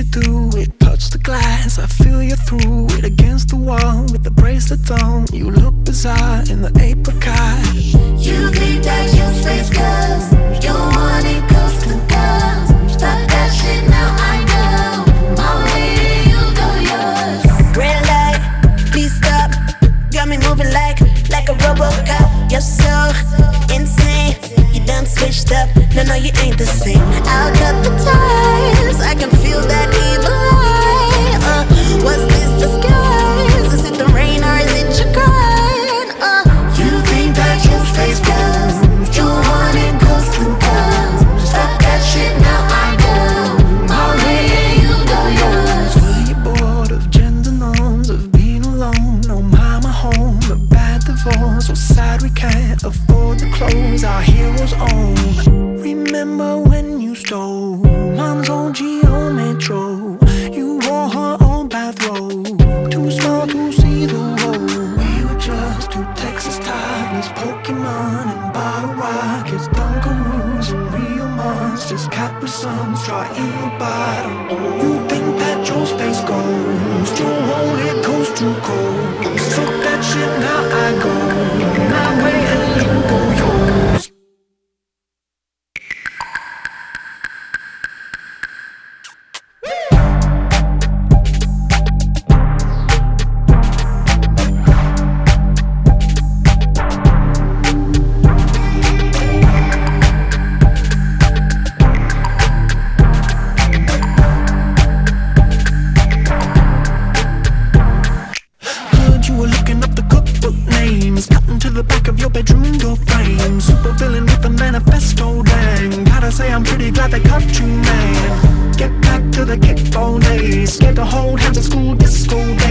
you do it, touch the glass, I feel you through it, against the wall with the bracelet on. You look bizarre in the apricot. You think that you face girls, you want it coast to coast. Stop that shit, now I go my way, you go yours. Red light, please stop. Got me moving like a Robocop. You're so insane, you done switched up. No, you ain't the same. I'll cut the ties, I can feel that evil eye. What's this disguise? Is it the rain or is it your kind? You think that you space girls, you want it coast to coast. Stop that shit, now I go my way, you go yours. Were you bored of gender norms, of being alone? No mama home, a bad divorce, so sad we can't afford the clothes our heroes own. Remember when you stole mom's old Geo Metro? You wore her old bathrobe, too small to see the road. We were just two Texas toddlers, Pokemon and bottle rockets, Dunkaroos and real monsters, Capri Suns, try in the bottom. You think that your space goes, you hold it coast to coast. Fuck that shit, now I go my way and you go yours. I'm pretty glad they cut you, man. Get back to the kickball days, scared to hold hands at school disco